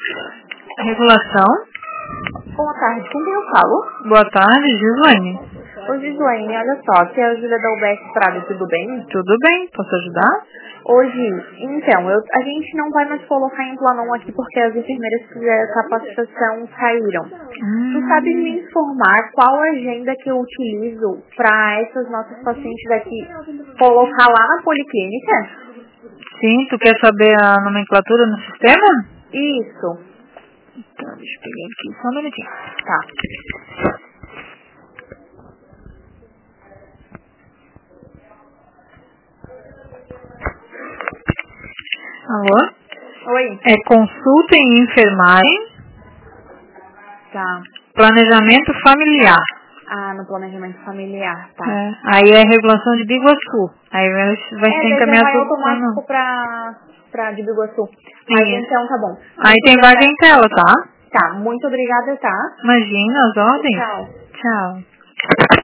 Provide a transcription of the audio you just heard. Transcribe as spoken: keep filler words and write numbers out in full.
Regulação. Boa tarde, com quem eu falo? Boa tarde, Gislaine. Ô Gislaine, olha só, aqui é a Júlia da U B S Prado, tudo bem? Tudo bem, posso ajudar? Hoje, então, eu, a gente não vai mais colocar em Planon aqui porque as enfermeiras que fizeram a capacitação saíram. Hum. Tu sabe me informar qual agenda que eu utilizo para essas nossas pacientes aqui colocar lá na policlínica? Sim, tu quer saber a nomenclatura no sistema? Isso. Então, deixa eu pegar aqui, só um minutinho. Tá. Alô? Oi. É consulta em enfermagem, Tá. planejamento familiar. Ah, no planejamento familiar, tá. É. Aí é regulação de Biguaçu. Aí vai, vai É, ser daí já encaminhado vai pro automático plano. pra, pra de Biguaçu. Mas Sim. então tá bom. Aí Muito tem vaga obrigada. em tela, tá? Tá, muito obrigada, tá? Imagina as ordens. Tchau. Tchau.